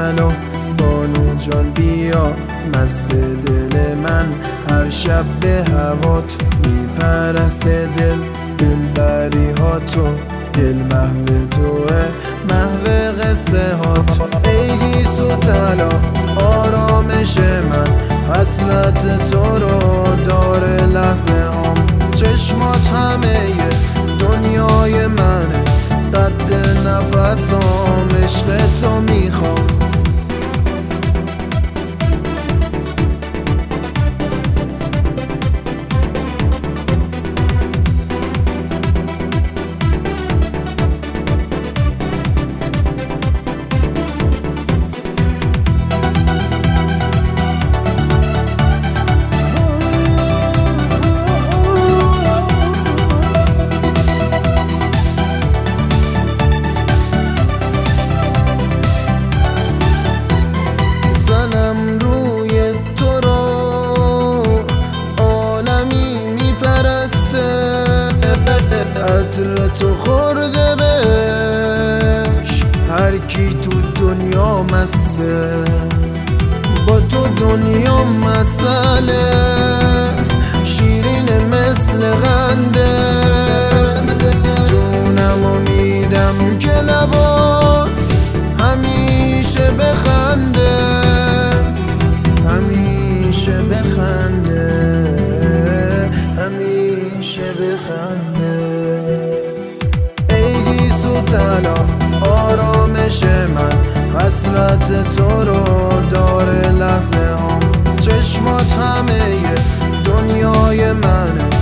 طلا بانو جان بیا مست دل من، هر شب به هوات میپرسته دل بری ها تو، دل محو توه محو قصه هات. ای گیسو طلا آرامش من، حسرت تو رو داره لحظه هام. چشمات همه دنیای منه، قد نفسام عشق تو میخوام. عطر تو خورده بهش هر کی تو دنیا مسته، با تو دنیا مسئله، شیرین مثل قنده. جونمو میدم که لبات همیشه بخنده، همیشه بخنده، همیشه بخنده. ای گیسو طلا آرامش من، حسرت تو رو داره لحظه هام. چشمات همه دنیای منه،